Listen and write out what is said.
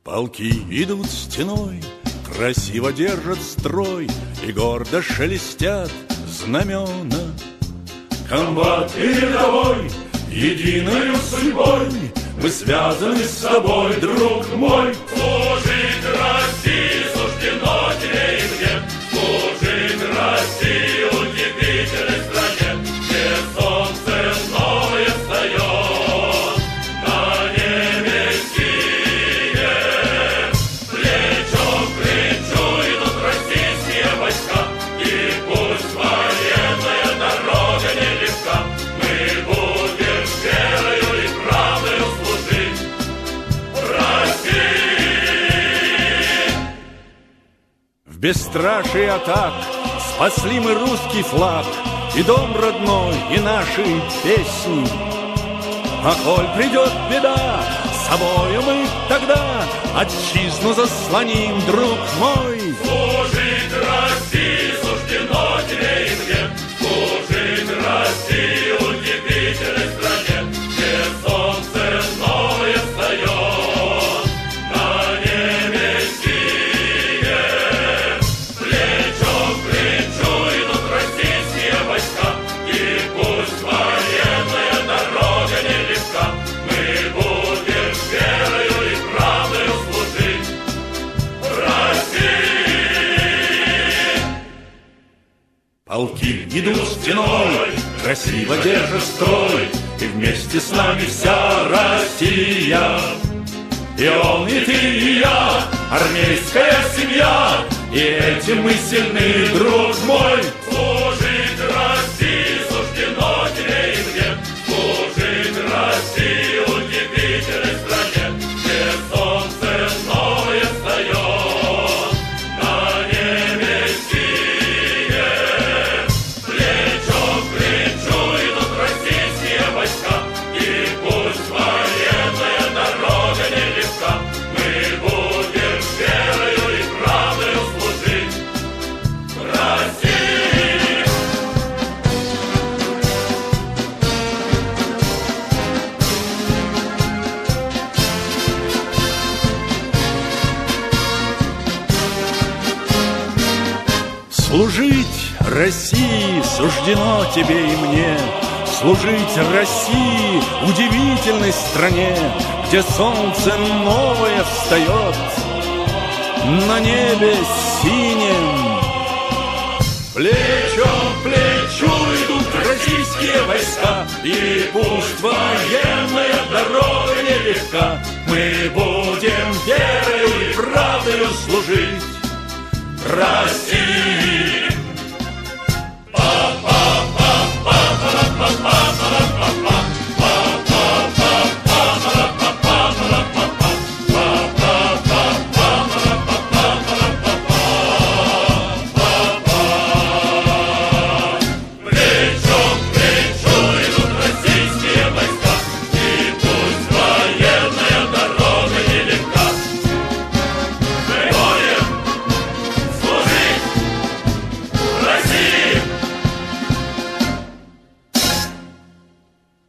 Полки идут стеной, красиво держат строй, и гордо шелестят знамена. Комбат и рядовой, единою судьбой, мы связаны с тобой, друг мой. Служить России суждено тебе и мне, служить России удивительной стране, где солнце новое встает на небе синем. Плечом к плечу идут российские войска, и пусть военная дорога нелегка, мы будем верою и правдою служить России. В бесстрашии атак спасли мы русский флаг, и дом родной, и наши песни. А коль придет беда, собою мы тогда отчизну заслоним, друг мой. Служить России суждено тебе и мне, служить России удивительной стране, где солнце новое встает на небе синем. Плечом к плечу идут российские войска, и пусть военная дорога нелегка, мы будем верою и правдою служить России. Полки идут стеной, красиво держат строй, и вместе с нами вся Россия. И он, и ты, и я, армейская семья, и этим мы сильны, друг мой. Служить России суждено тебе и мне, служить России удивительной стране, где солнце новое встает на небе синем. Плечом к плечу идут российские войска, и пусть военная дорога нелегка, мы будем верою и правдою служить России. Служить России суждено тебе и мне, служить России, удивительной стране, где солнце новое встает на небе синем. Плечом к плечу идут российские войска, и пусть военная дорога нелегка, мы будем верою и правдою служить России.